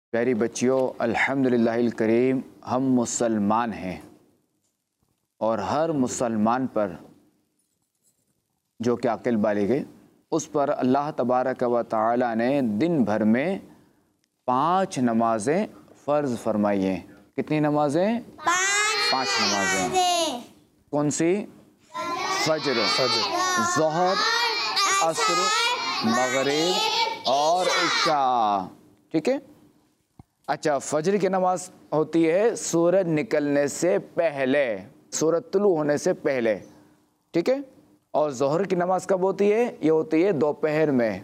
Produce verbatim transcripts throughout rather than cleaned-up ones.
प्यारी बच्चियों, अल्हम्दुलिल्लाहिल करीम हम मुसलमान हैं और हर मुसलमान पर जो कि अक़ल बालिग़ है उस पर अल्लाह तबारक व तआला ने दिन भर में पाँच नमाज़ें फ़र्ज़ फरमाई हैं। कितनी नमाज़ें? पाँच नमाज़ें। कौन सी? फ़ज्र, ज़ोहर, असर, मग़रिब और इशा। ठीक है। अच्छा, फ़ज्र की नमाज़ होती है सूरज निकलने से पहले, सूरज तुलू होने से पहले। ठीक है। और ज़ोहर की नमाज़ कब होती है? ये होती है दोपहर में।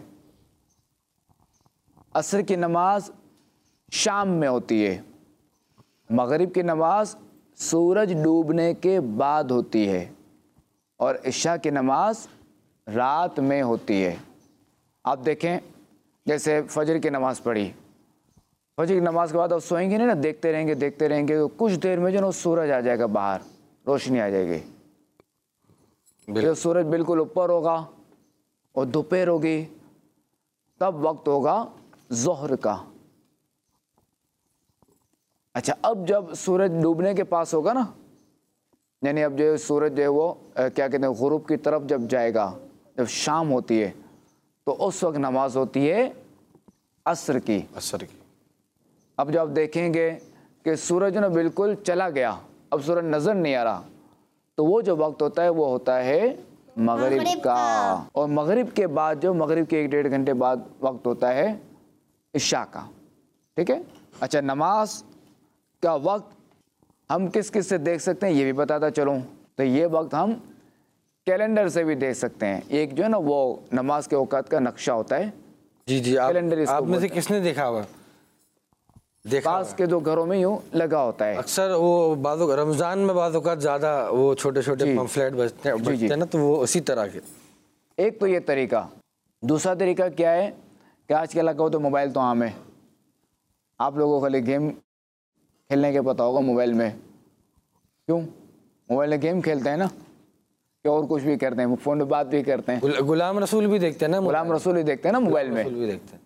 असर की नमाज शाम में होती है। मग़रिब की नमाज सूरज डूबने के बाद होती है और इशा की नमाज रात में होती है। आप देखें, जैसे फ़ज्र की नमाज़ पढ़ी, फ़ज्र की नमाज के बाद आप सोएंगे नहीं ना, देखते रहेंगे देखते रहेंगे तो कुछ देर में जो ना सूरज आ जाएगा, बाहर रोशनी आ जाएगी। जब सूरज बिल्कुल ऊपर होगा और दोपहर होगी, तब वक्त होगा ज़ोहर का। अच्छा, अब जब सूरज डूबने के पास होगा ना, यानी अब जो सूरज जो है वो क्या कहते हैं, गुरूब की तरफ जब जाएगा, जब शाम होती है, तो उस वक्त नमाज होती है असर की। असर की। अब जब आप देखेंगे कि सूरज ना बिल्कुल चला गया, अब सूरज नज़र नहीं आ रहा, तो वो जो वक्त होता है वो होता है मग़रिब का। और मग़रिब के बाद जो मग़रिब के एक डेढ़ घंटे बाद वक्त होता है इशा का। ठीक है। अच्छा, नमाज का वक्त हम किस किस से देख सकते हैं ये भी बताता चलूँ। तो ये वक्त हम कैलेंडर से भी देख सकते हैं। एक जो है ना वो नमाज के औकात का नक्शा होता है। जी जी। आप, कैलेंडर आप में से किसने देखा हुआ? देखा पास के जो घरों में यूँ लगा होता है। अक्सर वो बाज़ रमज़ान में बाज़ औक़ात ज़्यादा वो छोटे छोटे पम्फलेट बचते हैं बचते हैं ना, तो वो उसी तरह के। एक तो ये तरीका। दूसरा तरीका क्या है कि आज के लगा हो तो मोबाइल तो आम है, आप लोगों को खाली गेम खेलने के पता होगा मोबाइल में। क्यों? मोबाइल में गेम खेलते हैं ना, कि और कुछ भी करते हैं, फ़ोन पे बात भी करते हैं। गुल, गुलाम रसूल भी देखते हैं ना, गुलाम रसूल भी देखते हैं ना मोबाइल में। भी देखते हैं।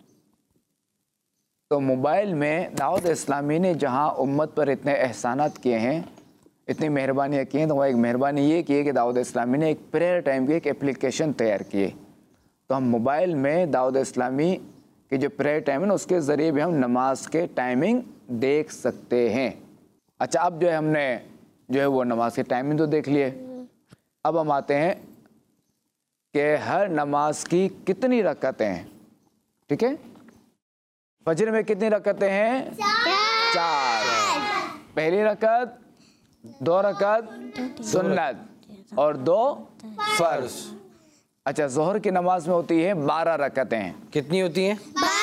तो मोबाइल में दाऊद इस्लामी ने जहाँ उम्मत पर इतने एहसानात किए हैं, इतनी मेहरबानियाँ की हैं, तो वह एक मेहरबानी ये की है कि दाऊद इस्लामी ने एक प्रेयर टाइम की एक एप्लीकेशन तैयार की है। तो हम मोबाइल में दाऊद इस्लामी की जो प्रेयर टाइम है ना, उसके ज़रिए भी हम नमाज के टाइमिंग देख सकते हैं। अच्छा, अब जो है हमने जो है वो नमाज के टाइमिंग तो देख लिए। अब हम आते हैं कि हर नमाज की कितनी रकातें हैं। ठीक है। फजर में कितनी रकातें हैं? चार, चार। पहली रकात, दो रकात सुन्नत और दो फर्ज। अच्छा, ज़ोहर की नमाज में होती है बारह रकातें। कितनी होती हैं?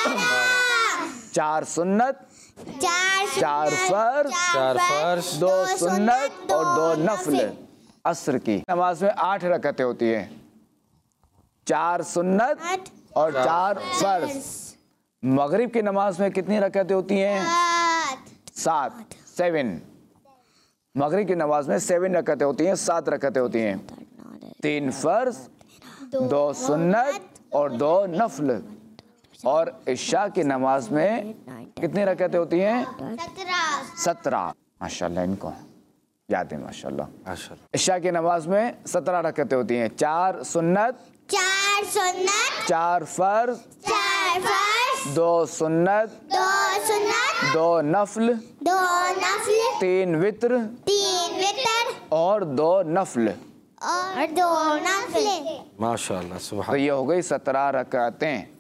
चार सुन्नत, चार फर्ज, चार फर्ज, दो सुन्नत और दो नफल। असर की नमाज में आठ रकातें होती है, चार सुन्नत और चार फर्ज। मगरिब की नमाज में कितनी रकातें होती हैं? सात, सेवन। मगरिब की नमाज में सेवन रकातें होती हैं, सात रकातें होती हैं। तीन फर्ज, दो सुन्नत और दो नफल। और इशा की नमाज में कितनी रकातें होती हैं? सत्रह। माशाल्लाह, इनको याद है माशाल्लाह। माशाल्लाह। इशा की नमाज में सत्रह रकातें होती हैं, चार सुन्नत, चार सुन्नत, चार फर्ज, चार फर्ज, दो सुन्नत, दो सुन्नत, दो नफल, दो नफल, तीन वित्र तीन वितर और दो नफल और दो नफल। माशाल्लाह, सुभान। तो ये हो गई सत्रह रकातें।